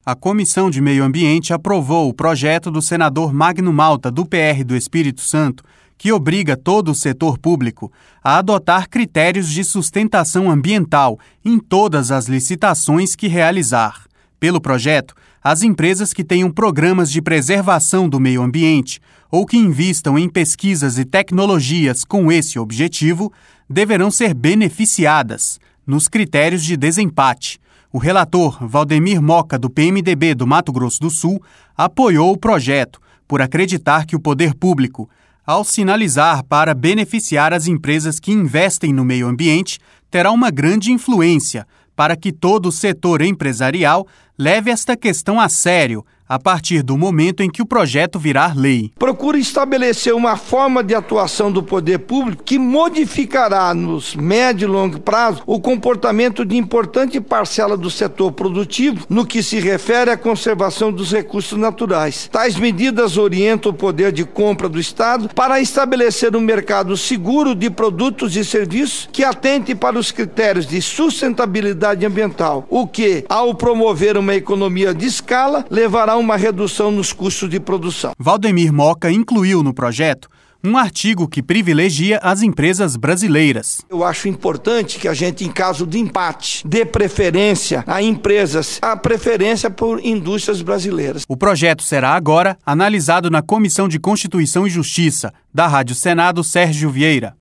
A Comissão de Meio Ambiente aprovou o projeto do senador Magno Malta, do PR do Espírito Santo, que obriga todo o setor público a adotar critérios de sustentação ambiental em todas as licitações que realizar. Pelo projeto, as empresas que tenham programas de preservação do meio ambiente ou que invistam em pesquisas e tecnologias com esse objetivo deverão ser beneficiadas nos critérios de desempate. O relator, Valdemir Moca, do PMDB do Mato Grosso do Sul, apoiou o projeto por acreditar que o poder público, ao sinalizar para beneficiar as empresas que investem no meio ambiente, terá uma grande influência para que todo o setor empresarial leve esta questão a sério a partir do momento em que o projeto virar lei. Procura estabelecer uma forma de atuação do poder público que modificará nos médio e longo prazo o comportamento de importante parcela do setor produtivo no que se refere à conservação dos recursos naturais. Tais medidas orientam o poder de compra do Estado para estabelecer um mercado seguro de produtos e serviços que atente para os critérios de sustentabilidade ambiental, o que, ao promover uma economia de escala, levará a uma redução nos custos de produção. Valdemir Moca incluiu no projeto um artigo que privilegia as empresas brasileiras. Eu acho importante que a gente, em caso de empate, dê preferência a empresas, a preferência por indústrias brasileiras. O projeto será agora analisado na Comissão de Constituição e Justiça da Rádio Senado Sérgio Vieira.